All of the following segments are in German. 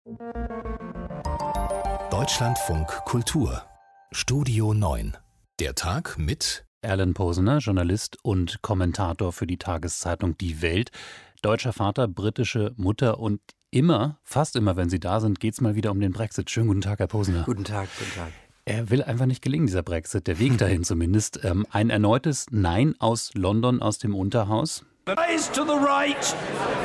Deutschlandfunk Kultur Studio 9. Der Tag mit Alan Posener, Journalist und Kommentator für die Tageszeitung Die Welt. Deutscher Vater, britische Mutter und fast immer, wenn Sie da sind, geht es mal wieder um den Brexit. Schönen guten Tag, Herr Posener. Guten Tag, guten Tag. Er will einfach nicht gelingen, dieser Brexit, der Weg dahin zumindest. Ein erneutes Nein aus London, aus dem Unterhaus. The ayes to the right,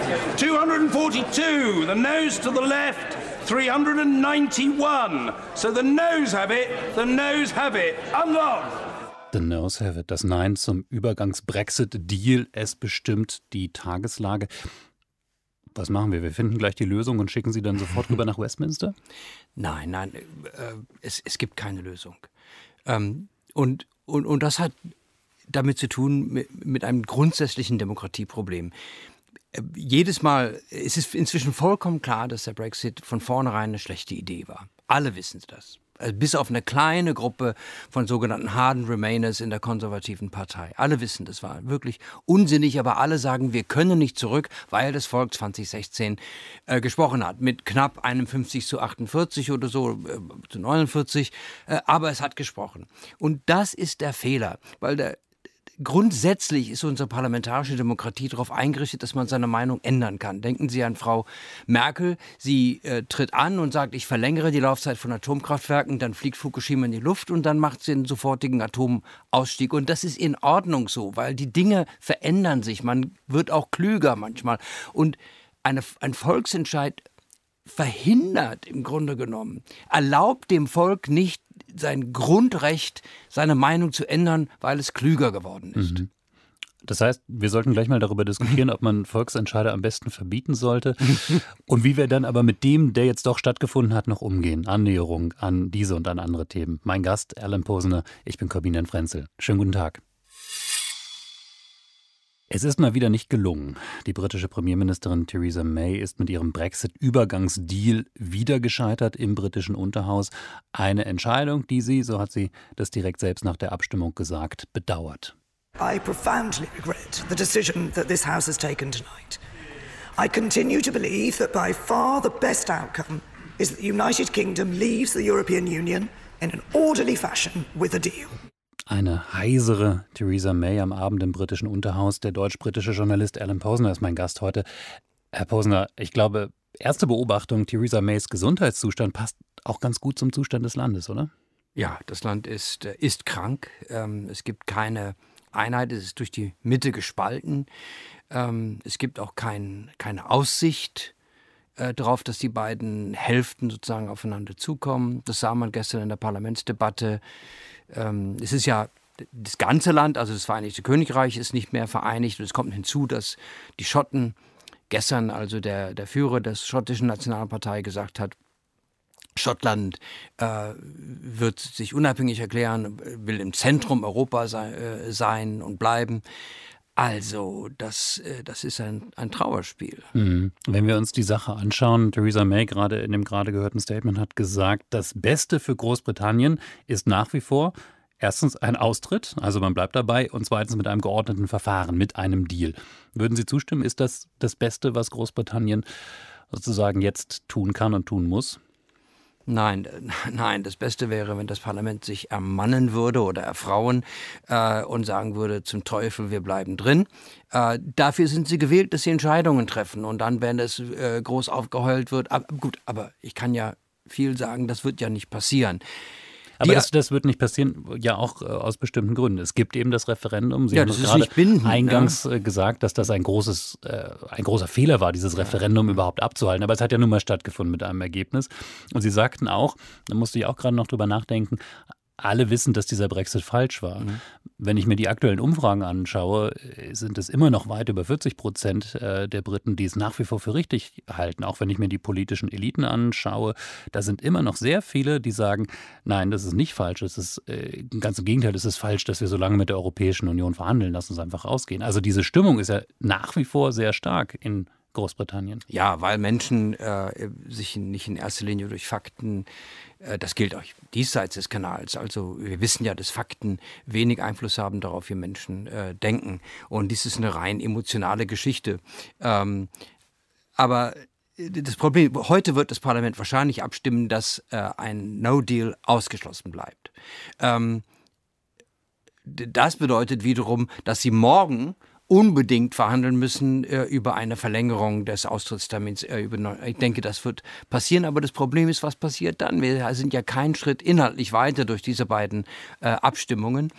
242. The noes to the left, 391. So the noes have it, the noes have it. Unlocked. The noes have it. Das Nein zum Übergangs-Brexit-Deal. Es bestimmt die Tageslage. Was machen wir? Wir finden gleich die Lösung und schicken Sie dann sofort rüber nach Westminster? Nein, es gibt keine Lösung. Und das hat damit zu tun mit einem grundsätzlichen Demokratieproblem. Jedes Mal, es ist inzwischen vollkommen klar, dass der Brexit von vornherein eine schlechte Idee war. Alle wissen das. Also bis auf eine kleine Gruppe von sogenannten harden Remainers in der konservativen Partei. Alle wissen, das war wirklich unsinnig, aber alle sagen, wir können nicht zurück, weil das Volk 2016 gesprochen hat. Mit knapp 51:48 oder so, zu 49, aber es hat gesprochen. Und das ist der Fehler, weil grundsätzlich ist unsere parlamentarische Demokratie darauf eingerichtet, dass man seine Meinung ändern kann. Denken Sie an Frau Merkel. Sie tritt an und sagt, ich verlängere die Laufzeit von Atomkraftwerken, dann fliegt Fukushima in die Luft und dann macht sie einen sofortigen Atomausstieg. Und das ist in Ordnung so, weil die Dinge verändern sich. Man wird auch klüger manchmal. Und ein Volksentscheid verhindert im Grunde genommen, erlaubt dem Volk nicht sein Grundrecht, seine Meinung zu ändern, weil es klüger geworden ist. Mhm. Das heißt, wir sollten gleich mal darüber diskutieren, ob man Volksentscheide am besten verbieten sollte und wie wir dann aber mit dem, der jetzt doch stattgefunden hat, noch umgehen. Annäherung an diese und an andere Themen. Mein Gast, Alan Posener, ich bin Corbinian Frenzel. Schönen guten Tag. Es ist mal wieder nicht gelungen. Die britische Premierministerin Theresa May ist mit ihrem Brexit-Übergangsdeal wieder gescheitert im britischen Unterhaus. Eine Entscheidung, die sie, so hat sie das direkt selbst nach der Abstimmung gesagt, bedauert. I profoundly regret the decision that this House has taken tonight. I continue to believe that by far the best outcome is that the United Kingdom leaves the European Union in an orderly fashion with a deal. Eine heisere Theresa May am Abend im britischen Unterhaus. Der deutsch-britische Journalist Alan Posener ist mein Gast heute. Herr Posener, ich glaube, erste Beobachtung, Theresa Mays Gesundheitszustand passt auch ganz gut zum Zustand des Landes, oder? Ja, das Land ist krank. Es gibt keine Einheit, es ist durch die Mitte gespalten. Es gibt auch keine Aussicht darauf, dass die beiden Hälften sozusagen aufeinander zukommen. Das sah man gestern in der Parlamentsdebatte. Es ist ja das ganze Land, also das Vereinigte Königreich ist nicht mehr vereinigt. Und es kommt hinzu, dass die Schotten gestern, also der Führer der schottischen Nationalpartei gesagt hat, Schottland wird sich unabhängig erklären, will im Zentrum Europas sein und bleiben. Also, das ist ein Trauerspiel. Wenn wir uns die Sache anschauen, Theresa May gerade in dem gerade gehörten Statement hat gesagt, das Beste für Großbritannien ist nach wie vor erstens ein Austritt, also man bleibt dabei, und zweitens mit einem geordneten Verfahren, mit einem Deal. Würden Sie zustimmen, ist das das Beste, was Großbritannien sozusagen jetzt tun kann und tun muss? Nein, das Beste wäre, wenn das Parlament sich ermannen würde oder erfrauen und sagen würde, zum Teufel, wir bleiben drin. Dafür sind sie gewählt, dass sie Entscheidungen treffen und dann, wenn es groß aufgeheult wird, aber ich kann ja viel sagen, das wird ja nicht passieren. Aber das wird nicht passieren, ja auch aus bestimmten Gründen. Es gibt eben das Referendum. Sie haben das ist gerade nicht bindend, eingangs gesagt, dass das ein großer Fehler war, dieses Referendum überhaupt abzuhalten. Aber es hat ja nun mal stattgefunden mit einem Ergebnis. Und Sie sagten auch, da musste ich auch gerade noch drüber nachdenken, alle wissen, dass dieser Brexit falsch war. Wenn ich mir die aktuellen Umfragen anschaue, sind es immer noch weit über 40% der Briten, die es nach wie vor für richtig halten. Auch wenn ich mir die politischen Eliten anschaue, da sind immer noch sehr viele, die sagen, nein, das ist nicht falsch. Es ist ganz im Gegenteil, es ist falsch, dass wir so lange mit der Europäischen Union verhandeln. Lass uns einfach rausgehen. Also diese Stimmung ist ja nach wie vor sehr stark in Großbritannien. Ja, weil Menschen sich nicht in erster Linie durch Fakten, das gilt auch diesseits des Kanals, also wir wissen ja, dass Fakten wenig Einfluss haben darauf, wie Menschen denken. Und dies ist eine rein emotionale Geschichte. Aber das Problem, heute wird das Parlament wahrscheinlich abstimmen, dass ein No-Deal ausgeschlossen bleibt. Das bedeutet wiederum, dass sie morgen unbedingt verhandeln müssen über eine Verlängerung des Austrittstermins. Ich denke, das wird passieren, aber das Problem ist, was passiert dann? Wir sind ja keinen Schritt inhaltlich weiter durch diese beiden Abstimmungen.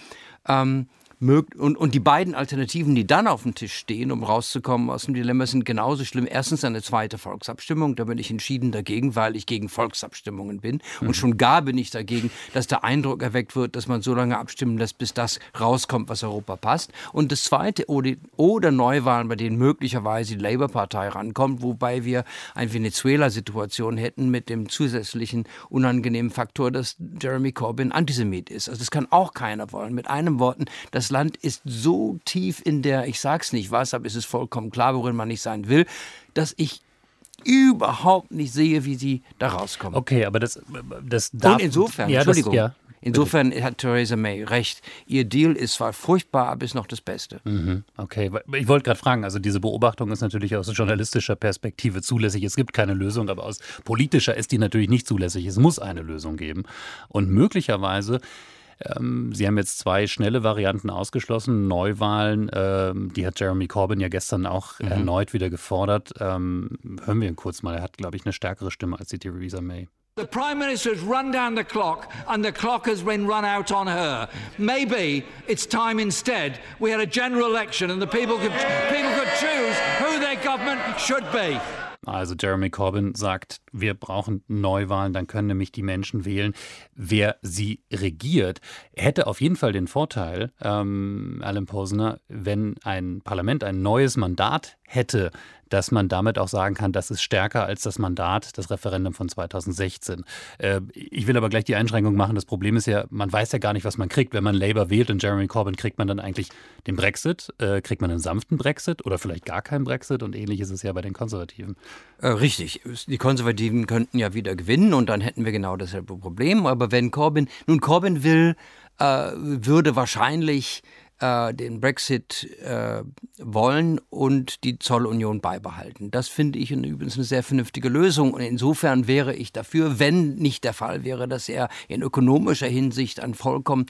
Und die beiden Alternativen, die dann auf dem Tisch stehen, um rauszukommen aus dem Dilemma, sind genauso schlimm. Erstens eine zweite Volksabstimmung. Da bin ich entschieden dagegen, weil ich gegen Volksabstimmungen bin. Und schon gar bin ich dagegen, dass der Eindruck erweckt wird, dass man so lange abstimmen lässt, bis das rauskommt, was Europa passt. Und das Zweite, oder Neuwahlen, bei denen möglicherweise die Labour-Partei rankommt, wobei wir eine Venezuela-Situation hätten mit dem zusätzlichen unangenehmen Faktor, dass Jeremy Corbyn Antisemit ist. Also das kann auch keiner wollen. Mit einem Worten, das Land ist so tief in der, ich sag's nicht was, aber es ist vollkommen klar, worin man nicht sein will, dass ich überhaupt nicht sehe, wie sie da rauskommen. Okay, aber das darf... Und insofern, ja, Entschuldigung, insofern hat Theresa May recht. Ihr Deal ist zwar furchtbar, aber ist noch das Beste. Okay, ich wollte gerade fragen, also diese Beobachtung ist natürlich aus journalistischer Perspektive zulässig. Es gibt keine Lösung, aber aus politischer ist die natürlich nicht zulässig. Es muss eine Lösung geben. Und möglicherweise... Sie haben jetzt 2 schnelle Varianten ausgeschlossen. Neuwahlen, die hat Jeremy Corbyn ja gestern auch erneut wieder gefordert. Hören wir ihn kurz mal. Er hat, glaube ich, eine stärkere Stimme als die Theresa May. The Prime Minister has run down the clock and the clock has been run out on her. Maybe it's time instead we had a general election and the people could choose who their government should be. Also Jeremy Corbyn sagt, wir brauchen Neuwahlen, dann können nämlich die Menschen wählen, wer sie regiert. Hätte auf jeden Fall den Vorteil, Alan Posner, wenn ein Parlament ein neues Mandat hätte, dass man damit auch sagen kann, das ist stärker als das Mandat, das Referendum von 2016. Ich will aber gleich die Einschränkung machen. Das Problem ist ja, man weiß ja gar nicht, was man kriegt. Wenn man Labour wählt und Jeremy Corbyn, kriegt man dann eigentlich den Brexit? Kriegt man einen sanften Brexit oder vielleicht gar keinen Brexit? Und ähnlich ist es ja bei den Konservativen. Richtig. Die Konservativen könnten ja wieder gewinnen und dann hätten wir genau dasselbe Problem. Aber wenn Corbyn würde wahrscheinlich den Brexit wollen und die Zollunion beibehalten. Das finde ich übrigens eine sehr vernünftige Lösung und insofern wäre ich dafür, wenn nicht der Fall wäre, dass er in ökonomischer Hinsicht ein vollkommen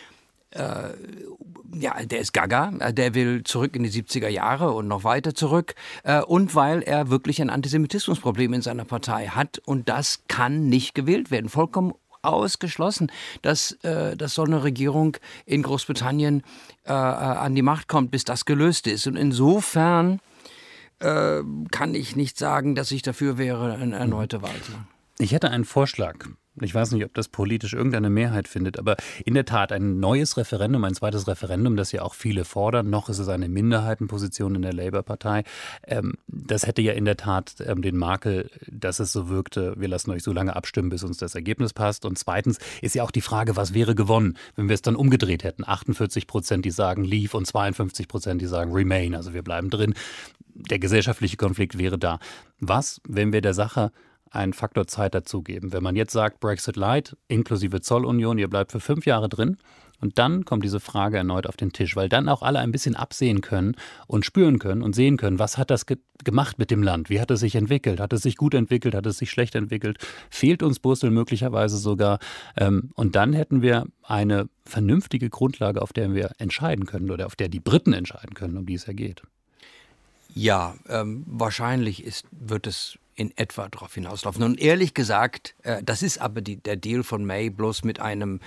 der ist gaga, der will zurück in die 70er Jahre und noch weiter zurück und weil er wirklich ein Antisemitismusproblem in seiner Partei hat und das kann nicht gewählt werden. Vollkommen ausgeschlossen, dass so eine Regierung in Großbritannien an die Macht kommt, bis das gelöst ist. Und insofern kann ich nicht sagen, dass ich dafür wäre, eine erneute Wahl zu machen. Ich hätte einen Vorschlag. Ich weiß nicht, ob das politisch irgendeine Mehrheit findet, aber in der Tat ein neues Referendum, ein zweites Referendum, das ja auch viele fordern. Noch ist es eine Minderheitenposition in der Labour-Partei. Das hätte ja in der Tat den Makel, dass es so wirkte, wir lassen euch so lange abstimmen, bis uns das Ergebnis passt. Und zweitens ist ja auch die Frage, was wäre gewonnen, wenn wir es dann umgedreht hätten. 48%, die sagen Leave und 52%, die sagen Remain, also wir bleiben drin. Der gesellschaftliche Konflikt wäre da. Was, wenn wir der Sache einen Faktor Zeit dazugeben? Wenn man jetzt sagt, Brexit Light inklusive Zollunion, ihr bleibt für 5 Jahre drin und dann kommt diese Frage erneut auf den Tisch, weil dann auch alle ein bisschen absehen können und spüren können und sehen können, was hat das gemacht mit dem Land? Wie hat es sich entwickelt? Hat es sich gut entwickelt? Hat es sich schlecht entwickelt? Fehlt uns Brüssel möglicherweise sogar? Und dann hätten wir eine vernünftige Grundlage, auf der wir entscheiden können oder auf der die Briten entscheiden können, um die es ja geht. Ja, wahrscheinlich wird es in etwa darauf hinauslaufen. Und ehrlich gesagt, das ist aber der Deal von May bloß mit einem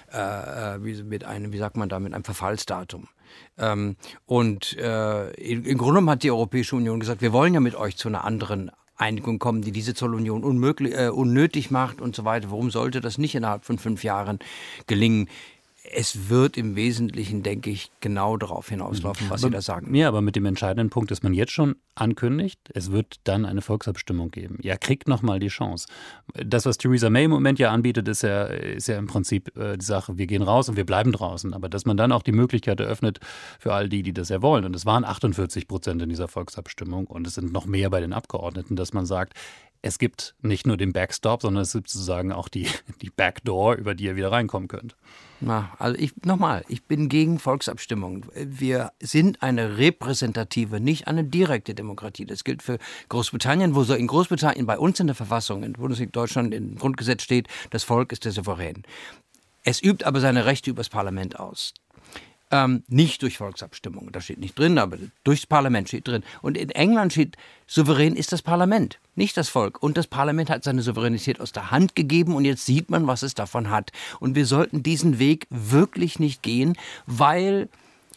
Verfallsdatum. Im Grunde genommen hat die Europäische Union gesagt, wir wollen ja mit euch zu einer anderen Einigung kommen, die diese Zollunion unnötig macht und so weiter. Warum sollte das nicht innerhalb von 5 Jahren gelingen? Es wird im Wesentlichen, denke ich, genau darauf hinauslaufen, was Sie da sagen. Ja, aber mit dem entscheidenden Punkt, dass man jetzt schon ankündigt, es wird dann eine Volksabstimmung geben. Ja, kriegt nochmal die Chance. Das, was Theresa May im Moment ja anbietet, ist ja im Prinzip die Sache, wir gehen raus und wir bleiben draußen. Aber dass man dann auch die Möglichkeit eröffnet für all die das ja wollen. Und es waren 48% in dieser Volksabstimmung und es sind noch mehr bei den Abgeordneten, dass man sagt, es gibt nicht nur den Backstop, sondern es gibt sozusagen auch die Backdoor, über die ihr wieder reinkommen könnt. Also ich bin gegen Volksabstimmungen. Wir sind eine repräsentative, nicht eine direkte Demokratie. Das gilt für Großbritannien, wo so in Großbritannien bei uns in der Verfassung, in Bundesrepublik Deutschland, im Grundgesetz steht, das Volk ist der Souverän. Es übt aber seine Rechte übers Parlament aus. Nicht durch Volksabstimmungen, das steht nicht drin, aber durchs Parlament steht drin. Und in England steht, souverän ist das Parlament, nicht das Volk. Und das Parlament hat seine Souveränität aus der Hand gegeben und jetzt sieht man, was es davon hat. Und wir sollten diesen Weg wirklich nicht gehen, weil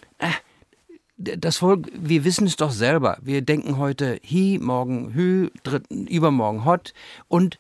das Volk, wir wissen es doch selber. Wir denken heute Hi, morgen Hü, übermorgen Hot und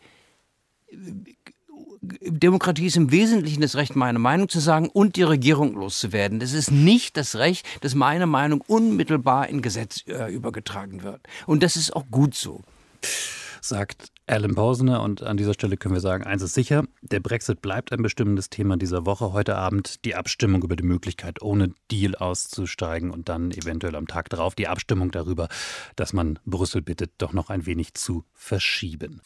Demokratie ist im Wesentlichen das Recht, meine Meinung zu sagen und die Regierung loszuwerden. Das ist nicht das Recht, dass meine Meinung unmittelbar in Gesetz übergetragen wird. Und das ist auch gut so. Sagt Alan Posner, und an dieser Stelle können wir sagen, eins ist sicher, der Brexit bleibt ein bestimmendes Thema dieser Woche. Heute Abend die Abstimmung über die Möglichkeit, ohne Deal auszusteigen und dann eventuell am Tag darauf die Abstimmung darüber, dass man Brüssel bittet, doch noch ein wenig zu verschieben.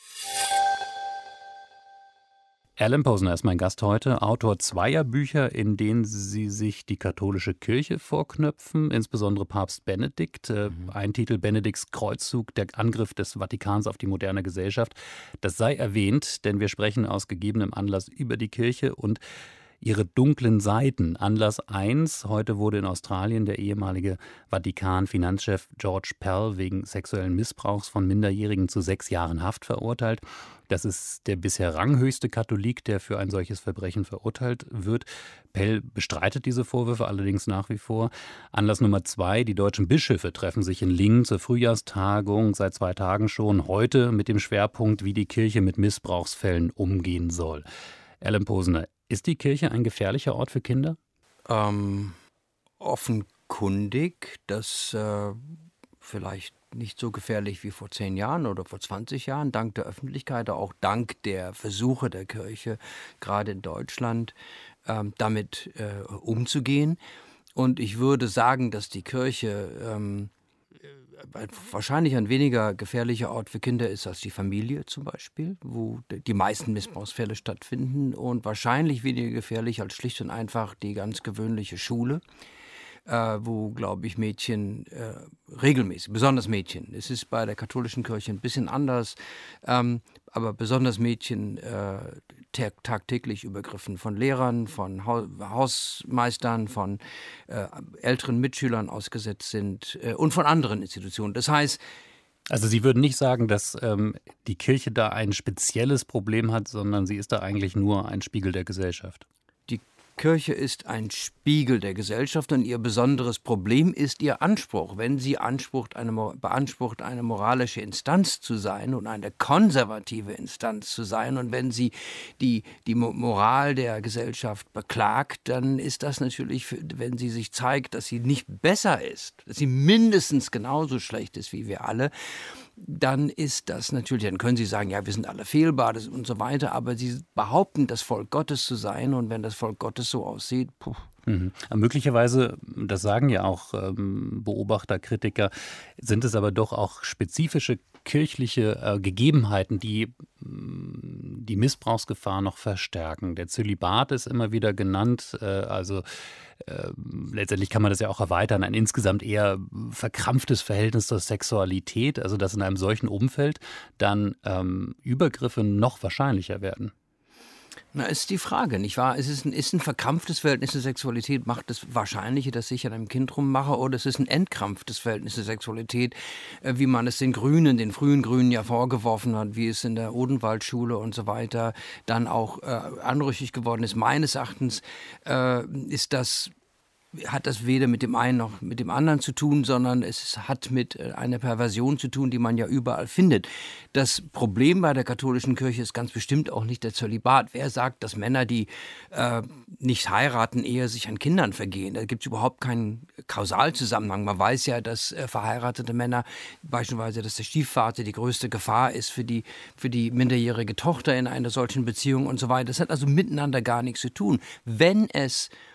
Alan Posner ist mein Gast heute, Autor zweier Bücher, in denen Sie sich die katholische Kirche vorknöpfen, insbesondere Papst Benedikt. Ein Titel, Benedikts Kreuzzug, der Angriff des Vatikans auf die moderne Gesellschaft. Das sei erwähnt, denn wir sprechen aus gegebenem Anlass über die Kirche und ihre dunklen Seiten. Anlass 1, heute wurde in Australien der ehemalige Vatikan-Finanzchef George Pell wegen sexuellen Missbrauchs von Minderjährigen zu 6 Jahren Haft verurteilt. Das ist der bisher ranghöchste Katholik, der für ein solches Verbrechen verurteilt wird. Pell bestreitet diese Vorwürfe allerdings nach wie vor. Anlass Nummer 2, die deutschen Bischöfe treffen sich in Lingen zur Frühjahrstagung seit 2 Tagen schon. Heute mit dem Schwerpunkt, wie die Kirche mit Missbrauchsfällen umgehen soll. Alan Posner, ist die Kirche ein gefährlicher Ort für Kinder? Offenkundig, dass vielleicht nicht so gefährlich wie vor 10 Jahren oder vor 20 Jahren, dank der Öffentlichkeit, auch dank der Versuche der Kirche, gerade in Deutschland, damit umzugehen. Und ich würde sagen, dass die Kirche wahrscheinlich ein weniger gefährlicher Ort für Kinder ist als die Familie zum Beispiel, wo die meisten Missbrauchsfälle stattfinden, und wahrscheinlich weniger gefährlich als schlicht und einfach die ganz gewöhnliche Schule, wo, glaube ich, Mädchen regelmäßig, besonders Mädchen, es ist bei der katholischen Kirche ein bisschen anders, aber besonders Mädchen tagtäglich Übergriffen von Lehrern, von Hausmeistern, von älteren Mitschülern ausgesetzt sind und von anderen Institutionen. Das heißt, also Sie würden nicht sagen, dass die Kirche da ein spezielles Problem hat, sondern sie ist da eigentlich nur ein Spiegel der Gesellschaft. Die Kirche ist ein Spiegel der Gesellschaft und ihr besonderes Problem ist ihr Anspruch. Wenn sie beansprucht, eine moralische Instanz zu sein und eine konservative Instanz zu sein, und wenn sie die Moral der Gesellschaft beklagt, dann ist das natürlich, wenn sie sich zeigt, dass sie nicht besser ist, dass sie mindestens genauso schlecht ist wie wir alle, dann ist das natürlich, dann können Sie sagen, ja, wir sind alle fehlbar und so weiter, aber Sie behaupten, das Volk Gottes zu sein, und wenn das Volk Gottes so aussieht, puh. Möglicherweise, das sagen ja auch Beobachter, Kritiker, sind es aber doch auch spezifische kirchliche Gegebenheiten, die die Missbrauchsgefahr noch verstärken. Der Zölibat ist immer wieder genannt, letztendlich kann man das ja auch erweitern, ein insgesamt eher verkrampftes Verhältnis zur Sexualität, also dass in einem solchen Umfeld dann Übergriffe noch wahrscheinlicher werden. Na, ist die Frage, nicht wahr? Ist ein verkrampftes Verhältnis zur Sexualität, macht das Wahrscheinliche, dass ich an einem Kind rummache, oder es ist ein entkrampftes Verhältnis zur Sexualität, wie man es den frühen Grünen ja vorgeworfen hat, wie es in der Odenwaldschule und so weiter dann auch anrüchig geworden ist. Meines Erachtens hat das weder mit dem einen noch mit dem anderen zu tun, sondern es hat mit einer Perversion zu tun, die man ja überall findet. Das Problem bei der katholischen Kirche ist ganz bestimmt auch nicht der Zölibat. Wer sagt, dass Männer, die nicht heiraten, eher sich an Kindern vergehen? Da gibt es überhaupt keinen Kausalzusammenhang. Man weiß ja, dass verheiratete Männer, beispielsweise, dass der Stiefvater die größte Gefahr ist für die minderjährige Tochter in einer solchen Beziehung und so weiter. Das hat also miteinander gar nichts zu tun. Wenn es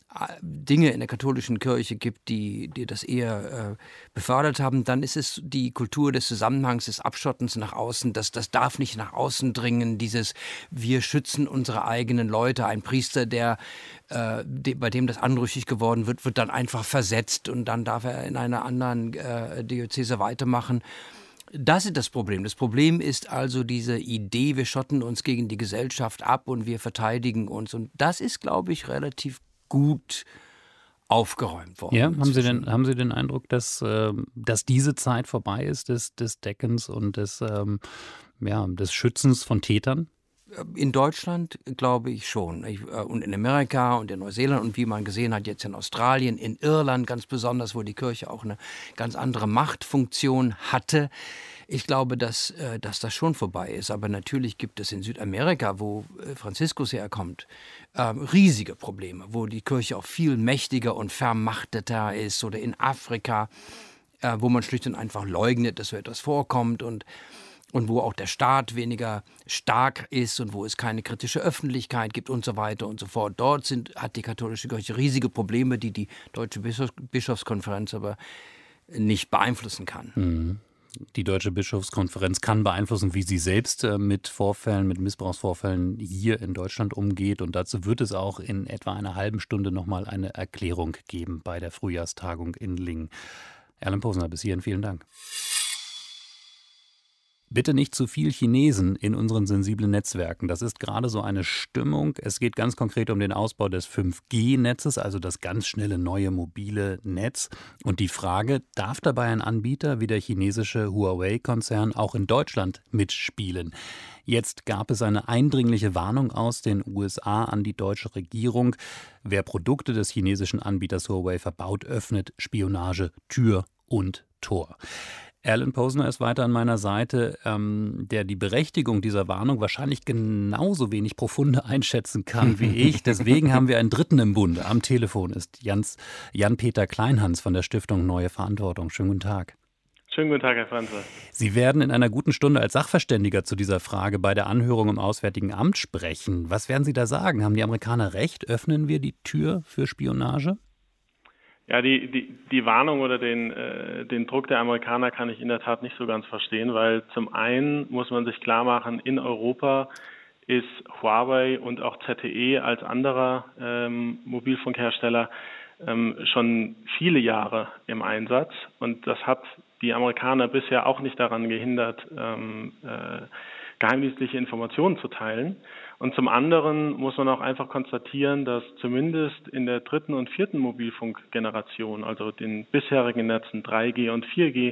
Dinge in der katholischen Kirche gibt, die das eher befördert haben, dann ist es die Kultur des Zusammenhangs, des Abschottens nach außen. Das darf nicht nach außen dringen, wir schützen unsere eigenen Leute. Ein Priester, bei dem das anrüchig geworden wird dann einfach versetzt und dann darf er in einer anderen Diözese weitermachen. Das ist das Problem. Das Problem ist also diese Idee, wir schotten uns gegen die Gesellschaft ab und wir verteidigen uns. Und das ist, glaube ich, relativ gut aufgeräumt worden. Ja, haben Sie den Eindruck, dass diese Zeit vorbei ist, des Deckens und des Schützens von Tätern? In Deutschland glaube ich schon. Und in Amerika und in Neuseeland und wie man gesehen hat, jetzt in Australien, in Irland ganz besonders, wo die Kirche auch eine ganz andere Machtfunktion hatte. Ich glaube, dass das schon vorbei ist. Aber natürlich gibt es in Südamerika, wo Franziskus herkommt, riesige Probleme, wo die Kirche auch viel mächtiger und vermachteter ist. Oder in Afrika, wo man schlicht und einfach leugnet, dass so etwas vorkommt und wo auch der Staat weniger stark ist und wo es keine kritische Öffentlichkeit gibt und so weiter und so fort. Dort hat die katholische Kirche riesige Probleme, die Deutsche Bischofskonferenz aber nicht beeinflussen kann. Mhm. Die Deutsche Bischofskonferenz kann beeinflussen, wie sie selbst mit Missbrauchsvorfällen hier in Deutschland umgeht. Und dazu wird es auch in etwa einer halben Stunde nochmal eine Erklärung geben bei der Frühjahrstagung in Lingen. Erlen Posner, bis hierhin vielen Dank. Bitte nicht zu viel Chinesen in unseren sensiblen Netzwerken. Das ist gerade so eine Stimmung. Es geht ganz konkret um den Ausbau des 5G-Netzes, also das ganz schnelle neue mobile Netz. Und die Frage, darf dabei ein Anbieter wie der chinesische Huawei-Konzern auch in Deutschland mitspielen? Jetzt gab es eine eindringliche Warnung aus den USA an die deutsche Regierung. Wer Produkte des chinesischen Anbieters Huawei verbaut, öffnet Spionage Tür und Tor. Erlen Posner ist weiter an meiner Seite, der die Berechtigung dieser Warnung wahrscheinlich genauso wenig profunde einschätzen kann wie ich. Deswegen haben wir einen Dritten im Bunde. Am Telefon ist Jan-Peter Kleinhans von der Stiftung Neue Verantwortung. Schönen guten Tag. Schönen guten Tag, Herr Franze. Sie werden in einer guten Stunde als Sachverständiger zu dieser Frage bei der Anhörung im Auswärtigen Amt sprechen. Was werden Sie da sagen? Haben die Amerikaner recht? Öffnen wir die Tür für Spionage? Ja, die Warnung oder den Druck der Amerikaner kann ich in der Tat nicht so ganz verstehen, weil zum einen muss man sich klar machen, in Europa ist Huawei und auch ZTE als anderer Mobilfunkhersteller schon viele Jahre im Einsatz und das hat die Amerikaner bisher auch nicht daran gehindert, geheimdienstliche Informationen zu teilen. Und zum anderen muss man auch einfach konstatieren, dass zumindest in der 3. und 4. Mobilfunkgeneration, also den bisherigen Netzen 3G und 4G,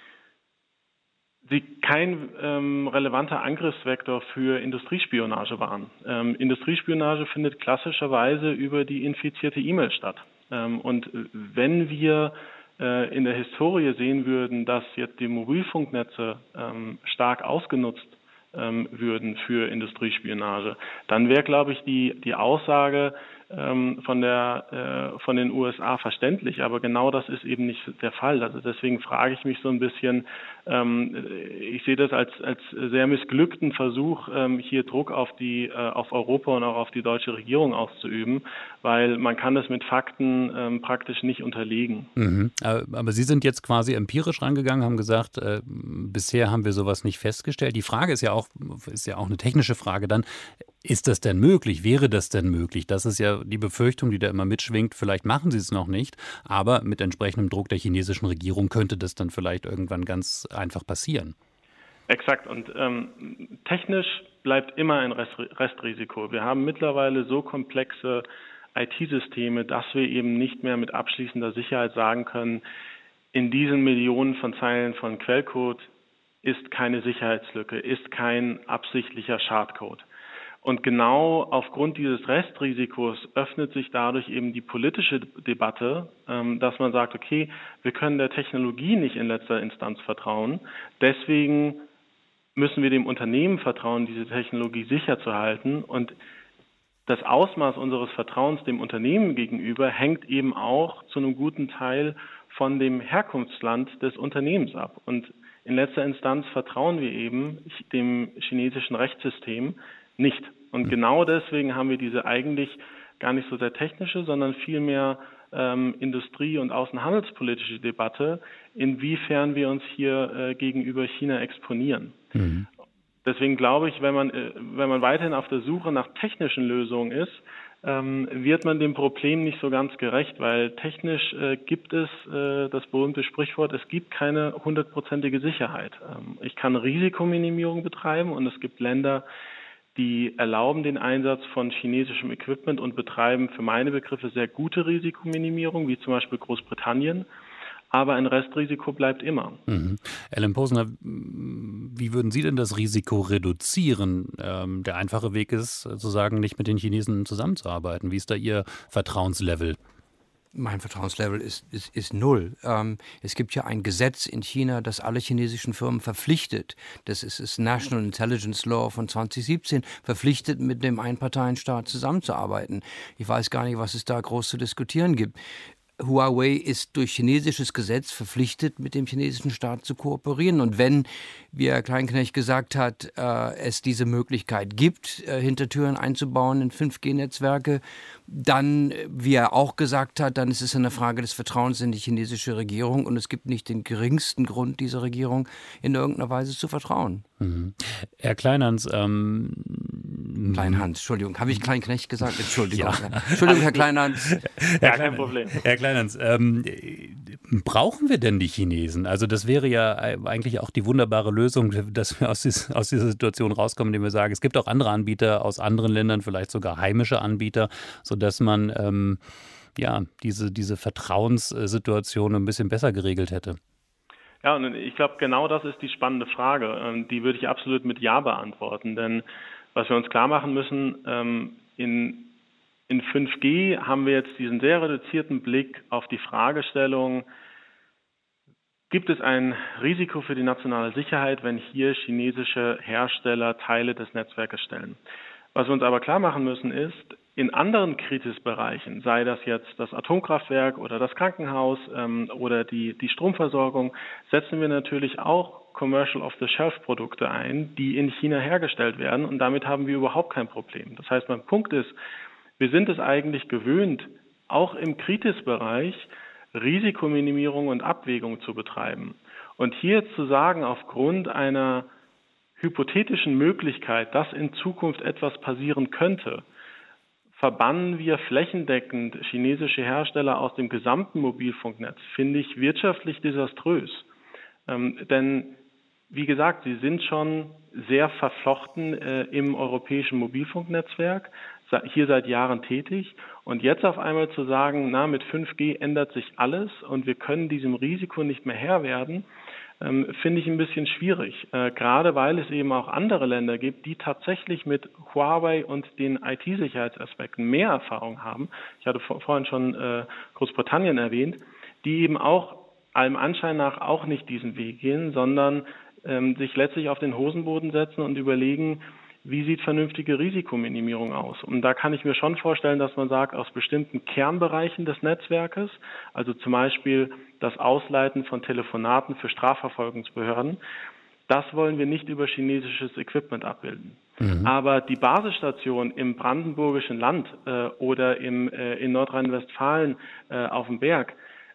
sie kein relevanter Angriffsvektor für Industriespionage waren. Industriespionage findet klassischerweise über die infizierte E-Mail statt. Und wenn wir in der Historie sehen würden, dass jetzt die Mobilfunknetze stark ausgenutzt würden für Industriespionage, dann wäre, glaube ich, die Aussage von den USA verständlich, aber genau das ist eben nicht der Fall. Also deswegen frage ich mich so ein bisschen, ich sehe das als sehr missglückten Versuch, hier Druck auf Europa und auch auf die deutsche Regierung auszuüben, weil man kann das mit Fakten praktisch nicht unterlegen. Mhm. Aber Sie sind jetzt quasi empirisch rangegangen, haben gesagt, bisher haben wir sowas nicht festgestellt. Die Frage ist ja auch eine technische Frage dann. Ist das denn möglich? Wäre das denn möglich? Das ist ja die Befürchtung, die da immer mitschwingt. Vielleicht machen sie es noch nicht, aber mit entsprechendem Druck der chinesischen Regierung könnte das dann vielleicht irgendwann ganz einfach passieren. Exakt. Und technisch bleibt immer ein Restrisiko. Wir haben mittlerweile so komplexe IT-Systeme, dass wir eben nicht mehr mit abschließender Sicherheit sagen können, in diesen Millionen von Zeilen von Quellcode ist keine Sicherheitslücke, ist kein absichtlicher Schadcode. Und genau aufgrund dieses Restrisikos öffnet sich dadurch eben die politische Debatte, dass man sagt, okay, wir können der Technologie nicht in letzter Instanz vertrauen. Deswegen müssen wir dem Unternehmen vertrauen, diese Technologie sicher zu halten. Und das Ausmaß unseres Vertrauens dem Unternehmen gegenüber hängt eben auch zu einem guten Teil von dem Herkunftsland des Unternehmens ab. Und in letzter Instanz vertrauen wir eben dem chinesischen Rechtssystem nicht. Und genau deswegen haben wir diese eigentlich gar nicht so sehr technische, sondern vielmehr Industrie- und außenhandelspolitische Debatte, inwiefern wir uns hier gegenüber China exponieren. Mhm. Deswegen glaube ich, wenn man weiterhin auf der Suche nach technischen Lösungen ist, wird man dem Problem nicht so ganz gerecht, weil technisch gibt es das berühmte Sprichwort, es gibt keine 100%ige Sicherheit. Ich kann Risikominimierung betreiben und es gibt Länder, die erlauben den Einsatz von chinesischem Equipment und betreiben für meine Begriffe sehr gute Risikominimierung, wie zum Beispiel Großbritannien. Aber ein Restrisiko bleibt immer. Mhm. Alan Posner, wie würden Sie denn das Risiko reduzieren? Der einfache Weg ist, sozusagen nicht mit den Chinesen zusammenzuarbeiten. Wie ist da Ihr Vertrauenslevel? Mein Vertrauenslevel ist null. Es gibt ja ein Gesetz in China, das alle chinesischen Firmen verpflichtet. Das ist das National Intelligence Law von 2017, verpflichtet, mit dem Einparteienstaat zusammenzuarbeiten. Ich weiß gar nicht, was es da groß zu diskutieren gibt. Huawei ist durch chinesisches Gesetz verpflichtet, mit dem chinesischen Staat zu kooperieren. Und wenn, wie Herr Kleinknecht gesagt hat, es diese Möglichkeit gibt, Hintertüren einzubauen in 5G-Netzwerke, dann, wie er auch gesagt hat, dann ist es eine Frage des Vertrauens in die chinesische Regierung. Und es gibt nicht den geringsten Grund, dieser Regierung in irgendeiner Weise zu vertrauen. Mhm. Herr Kleinhans, Kleinhans, Entschuldigung, habe ich Kleinknecht gesagt? Entschuldigung. Ja. Entschuldigung, Herr Kleinhans. Ja, kein Problem. Herr Kleinhans, brauchen wir denn die Chinesen? Also das wäre ja eigentlich auch die wunderbare Lösung, dass wir aus dieser Situation rauskommen, indem wir sagen, es gibt auch andere Anbieter aus anderen Ländern, vielleicht sogar heimische Anbieter, sodass man diese Vertrauenssituation ein bisschen besser geregelt hätte. Ja, und ich glaube, genau das ist die spannende Frage. Die würde ich absolut mit Ja beantworten. Denn was wir uns klar machen müssen, in 5G haben wir jetzt diesen sehr reduzierten Blick auf die Fragestellung, gibt es ein Risiko für die nationale Sicherheit, wenn hier chinesische Hersteller Teile des Netzwerkes stellen? Was wir uns aber klar machen müssen ist, in anderen Kritisbereichen, sei das jetzt das Atomkraftwerk oder das Krankenhaus oder die Stromversorgung, setzen wir natürlich auch Commercial-Off-the-Shelf-Produkte ein, die in China hergestellt werden, und damit haben wir überhaupt kein Problem. Das heißt, mein Punkt ist, wir sind es eigentlich gewöhnt, auch im Kritisbereich Risikominimierung und Abwägung zu betreiben. Und hier zu sagen, aufgrund einer hypothetischen Möglichkeit, dass in Zukunft etwas passieren könnte, verbannen wir flächendeckend chinesische Hersteller aus dem gesamten Mobilfunknetz, finde ich wirtschaftlich desaströs. Denn, wie gesagt, sie sind schon sehr verflochten im europäischen Mobilfunknetzwerk, hier seit Jahren tätig. Und jetzt auf einmal zu sagen, mit 5G ändert sich alles und wir können diesem Risiko nicht mehr Herr werden, finde ich ein bisschen schwierig, gerade weil es eben auch andere Länder gibt, die tatsächlich mit Huawei und den IT-Sicherheitsaspekten mehr Erfahrung haben. Ich hatte vorhin schon Großbritannien erwähnt, die eben auch allem Anschein nach auch nicht diesen Weg gehen, sondern sich letztlich auf den Hosenboden setzen und überlegen, wie sieht vernünftige Risikominimierung aus? Und da kann ich mir schon vorstellen, dass man sagt, aus bestimmten Kernbereichen des Netzwerkes, also zum Beispiel das Ausleiten von Telefonaten für Strafverfolgungsbehörden, das wollen wir nicht über chinesisches Equipment abbilden. Mhm. Aber die Basisstation im brandenburgischen Land oder in Nordrhein-Westfalen auf dem Berg,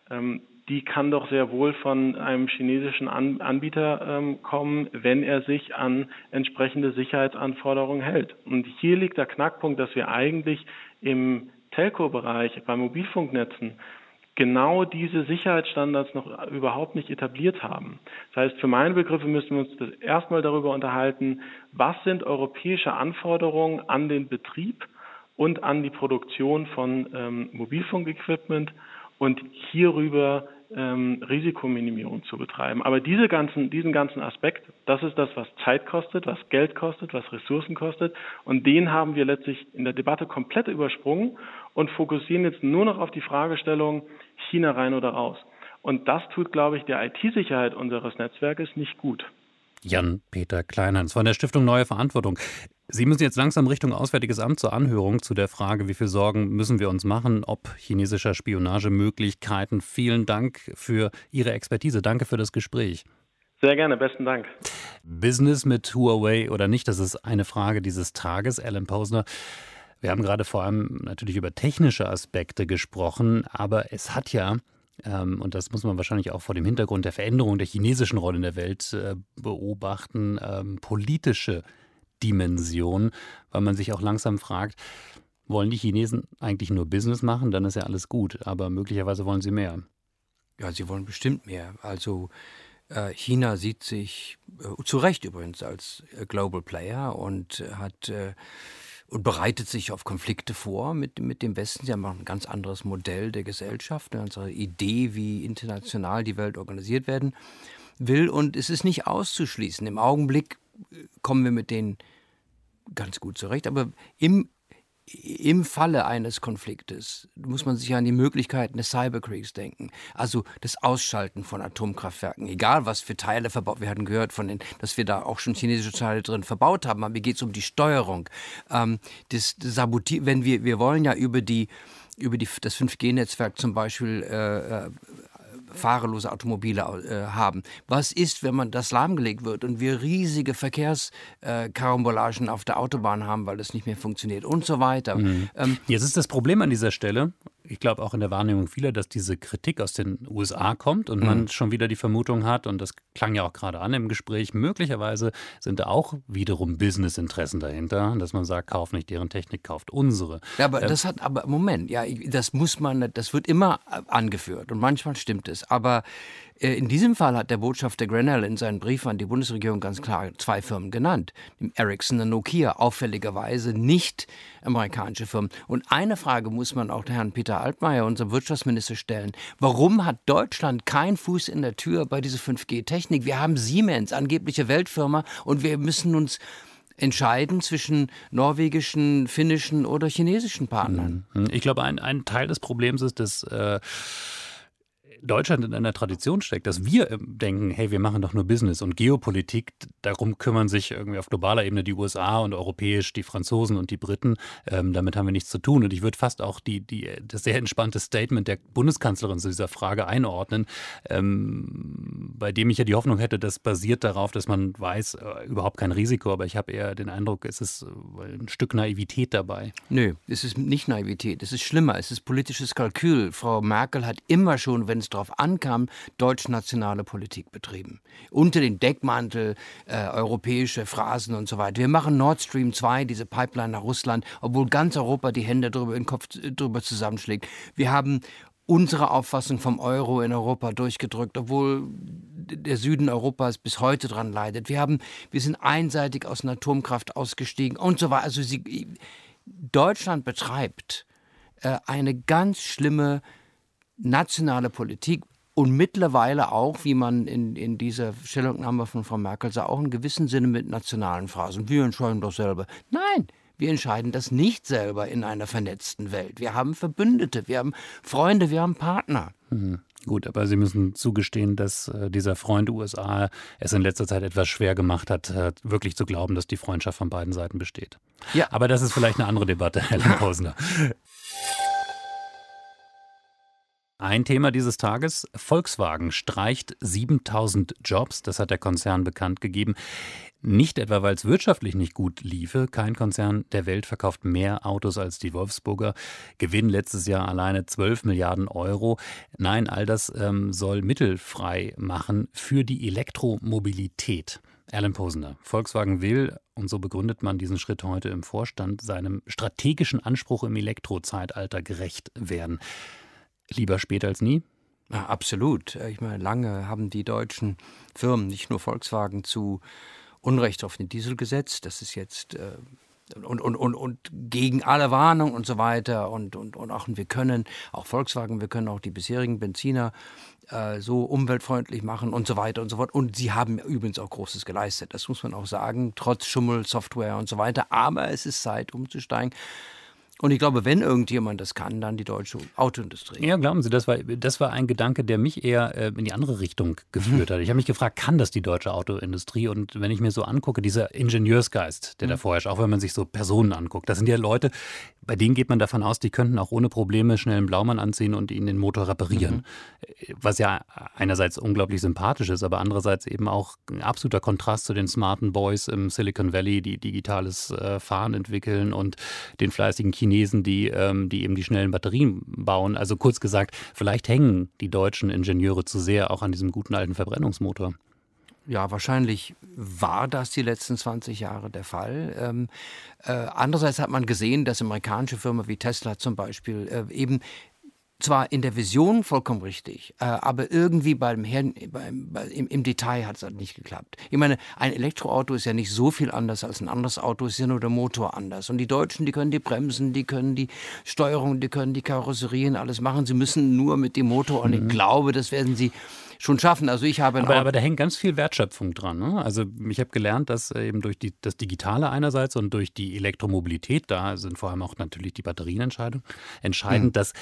die kann doch sehr wohl von einem chinesischen Anbieter kommen, wenn er sich an entsprechende Sicherheitsanforderungen hält. Und hier liegt der Knackpunkt, dass wir eigentlich im Telco-Bereich, bei Mobilfunknetzen, genau diese Sicherheitsstandards noch überhaupt nicht etabliert haben. Das heißt, für meine Begriffe müssen wir uns erstmal darüber unterhalten, was sind europäische Anforderungen an den Betrieb und an die Produktion von Mobilfunkequipment und hierüber Risikominimierung zu betreiben. Aber diesen ganzen Aspekt, das ist das, was Zeit kostet, was Geld kostet, was Ressourcen kostet, und den haben wir letztlich in der Debatte komplett übersprungen und fokussieren jetzt nur noch auf die Fragestellung China rein oder raus. Und das tut, glaube ich, der IT-Sicherheit unseres Netzwerkes nicht gut. Jan-Peter Kleinhans von der Stiftung Neue Verantwortung. Sie müssen jetzt langsam Richtung Auswärtiges Amt zur Anhörung zu der Frage, wie viel Sorgen müssen wir uns machen, ob chinesischer Spionagemöglichkeiten. Vielen Dank für Ihre Expertise. Danke für das Gespräch. Sehr gerne, besten Dank. Business mit Huawei oder nicht, das ist eine Frage dieses Tages. Alan Posner, Wir haben gerade vor allem natürlich über technische Aspekte gesprochen, aber es hat ja, und das muss man wahrscheinlich auch vor dem Hintergrund der Veränderung der chinesischen Rolle in der Welt beobachten, politische Dimension, weil man sich auch langsam fragt, wollen die Chinesen eigentlich nur Business machen, dann ist ja alles gut, aber möglicherweise wollen sie mehr. Ja, sie wollen bestimmt mehr. Also China sieht sich zu Recht übrigens als Global Player und und bereitet sich auf Konflikte vor mit dem Westen. Sie haben auch ein ganz anderes Modell der Gesellschaft, eine andere Idee, wie international die Welt organisiert werden will. Und es ist nicht auszuschließen. Im Augenblick kommen wir mit denen ganz gut zurecht. Aber im Falle eines Konfliktes muss man sich an die Möglichkeiten des Cyberkriegs denken. Also das Ausschalten von Atomkraftwerken. Egal, was für Teile verbaut. Wir hatten gehört, dass wir da auch schon chinesische Teile drin verbaut haben. Aber mir geht es um die Steuerung. Das Sabotieren. Wenn wir wollen ja über das 5G-Netzwerk zum Beispiel fahrerlose Automobile haben. Was ist, wenn man das lahmgelegt wird und wir riesige Verkehrskarambolagen auf der Autobahn haben, weil das nicht mehr funktioniert und so weiter. Jetzt ist das Problem an dieser Stelle, ich glaube auch in der Wahrnehmung vieler, dass diese Kritik aus den USA kommt und man schon wieder die Vermutung hat, und das klang ja auch gerade an im Gespräch, möglicherweise sind da auch wiederum Businessinteressen dahinter, dass man sagt, kauft nicht deren Technik, kauft unsere. Ja, aber Moment, ja, das wird immer angeführt und manchmal stimmt es, aber in diesem Fall hat der Botschafter Grenell in seinen Brief an die Bundesregierung ganz klar 2 Firmen genannt. Ericsson und Nokia, auffälligerweise nicht amerikanische Firmen. Und eine Frage muss man auch Herrn Peter Altmaier, unserem Wirtschaftsminister, stellen. Warum hat Deutschland keinen Fuß in der Tür bei dieser 5G-Technik? Wir haben Siemens, angebliche Weltfirma, und wir müssen uns entscheiden zwischen norwegischen, finnischen oder chinesischen Partnern. Ich glaube, ein Teil des Problems ist, dass Deutschland in einer Tradition steckt, dass wir denken, hey, wir machen doch nur Business und Geopolitik, darum kümmern sich irgendwie auf globaler Ebene die USA und europäisch die Franzosen und die Briten. Damit haben wir nichts zu tun. Und ich würde fast auch das sehr entspannte Statement der Bundeskanzlerin zu dieser Frage einordnen, bei dem ich ja die Hoffnung hätte, das basiert darauf, dass man weiß, überhaupt kein Risiko, aber ich habe eher den Eindruck, es ist ein Stück Naivität dabei. Nö, es ist nicht Naivität, es ist schlimmer, es ist politisches Kalkül. Frau Merkel hat immer schon, wenn es darauf ankam, deutsch-nationale Politik betrieben. Unter den Deckmantel europäische Phrasen und so weiter. Wir machen Nord Stream 2, diese Pipeline nach Russland, obwohl ganz Europa die Hände drüber zusammenschlägt. Wir haben unsere Auffassung vom Euro in Europa durchgedrückt, obwohl der Süden Europas bis heute dran leidet. Wir sind einseitig aus der Atomkraft ausgestiegen und so weiter. Also Deutschland betreibt eine ganz schlimme nationale Politik und mittlerweile auch, wie man in dieser Stellungnahme von Frau Merkel sah, auch in gewissem Sinne mit nationalen Phrasen. Wir entscheiden doch selber. Nein, wir entscheiden das nicht selber in einer vernetzten Welt. Wir haben Verbündete, wir haben Freunde, wir haben Partner. Gut, aber Sie müssen zugestehen, dass dieser Freund USA es in letzter Zeit etwas schwer gemacht hat, wirklich zu glauben, dass die Freundschaft von beiden Seiten besteht. Ja. Aber das ist vielleicht eine andere Debatte, Herr Lemposner. Ein Thema dieses Tages: Volkswagen streicht 7.000 Jobs. Das hat der Konzern bekannt gegeben. Nicht etwa, weil es wirtschaftlich nicht gut liefe. Kein Konzern der Welt verkauft mehr Autos als die Wolfsburger. Gewinn letztes Jahr alleine 12 Milliarden Euro. Nein, all das soll Mittel frei machen für die Elektromobilität. Erlen Posner, Volkswagen will, und so begründet man diesen Schritt heute im Vorstand, seinem strategischen Anspruch im Elektrozeitalter gerecht werden. Lieber spät als nie? Ja, absolut. Ich meine, lange haben die deutschen Firmen, nicht nur Volkswagen, zu Unrecht auf den Diesel gesetzt. Das ist jetzt und gegen alle Warnung und so weiter. Und auch wir können, auch Volkswagen, wir können auch die bisherigen Benziner so umweltfreundlich machen und so weiter und so fort. Und sie haben übrigens auch Großes geleistet. Das muss man auch sagen, trotz Schummel, Software und so weiter. Aber es ist Zeit, umzusteigen. Und ich glaube, wenn irgendjemand das kann, dann die deutsche Autoindustrie. Ja, glauben Sie, das war ein Gedanke, der mich eher in die andere Richtung geführt hat. Ich habe mich gefragt, kann das die deutsche Autoindustrie? Und wenn ich mir so angucke, dieser Ingenieursgeist, der da vorherrscht, auch wenn man sich so Personen anguckt, das sind ja Leute, bei denen geht man davon aus, die könnten auch ohne Probleme schnell einen Blaumann anziehen und ihnen den Motor reparieren. Was ja einerseits unglaublich sympathisch ist, aber andererseits eben auch ein absoluter Kontrast zu den smarten Boys im Silicon Valley, die digitales Fahren entwickeln, und den fleißigen Chinesen, die eben die schnellen Batterien bauen. Also kurz gesagt, vielleicht hängen die deutschen Ingenieure zu sehr auch an diesem guten alten Verbrennungsmotor. Ja, wahrscheinlich war das die letzten 20 Jahre der Fall. Andererseits hat man gesehen, dass amerikanische Firmen wie Tesla zum Beispiel eben zwar in der Vision vollkommen richtig, aber irgendwie im Detail hat es halt nicht geklappt. Ich meine, ein Elektroauto ist ja nicht so viel anders als ein anderes Auto, ist ja nur der Motor anders. Und die Deutschen, die können die Bremsen, die können die Steuerung, die können die Karosserien, alles machen. Sie müssen nur mit dem Motor, und ich glaube, das werden sie schon schaffen. Also ich habe aber da hängt ganz viel Wertschöpfung dran. Ne? Also ich habe gelernt, dass eben durch das Digitale einerseits und durch die Elektromobilität, da sind vor allem auch natürlich die Batterien entscheidend, dass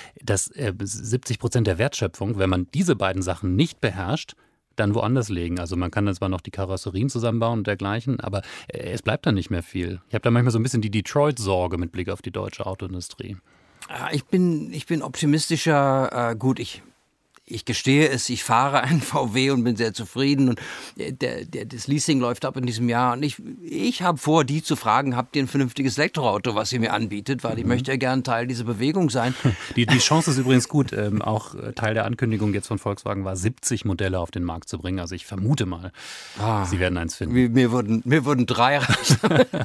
70% der Wertschöpfung, wenn man diese beiden Sachen nicht beherrscht, dann woanders legen. Also man kann dann zwar noch die Karosserien zusammenbauen und dergleichen, aber es bleibt dann nicht mehr viel. Ich habe da manchmal so ein bisschen die Detroit-Sorge mit Blick auf die deutsche Autoindustrie. Ich bin optimistischer. Gut, ich gestehe es, ich fahre einen VW und bin sehr zufrieden, und das Leasing läuft ab in diesem Jahr, und ich habe vor, die zu fragen, habt ihr ein vernünftiges Elektroauto, was ihr mir anbietet, weil ich möchte ja gern Teil dieser Bewegung sein. Die Chance ist übrigens gut, auch Teil der Ankündigung jetzt von Volkswagen war, 70 Modelle auf den Markt zu bringen, also ich vermute mal, Sie werden eins finden. Mir würden 3 reichen.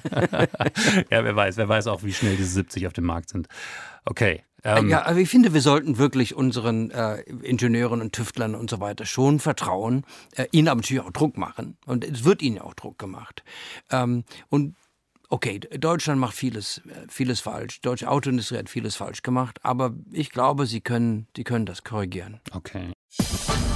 Ja, wer weiß auch, wie schnell diese 70 auf dem Markt sind. Okay. Ja, aber ich finde, wir sollten wirklich unseren Ingenieuren und Tüftlern und so weiter schon vertrauen, ihnen aber natürlich auch Druck machen. Und es wird ihnen auch Druck gemacht. Und okay, Deutschland macht vieles falsch. Die deutsche Autoindustrie hat vieles falsch gemacht. Aber ich glaube, sie können das korrigieren. Okay.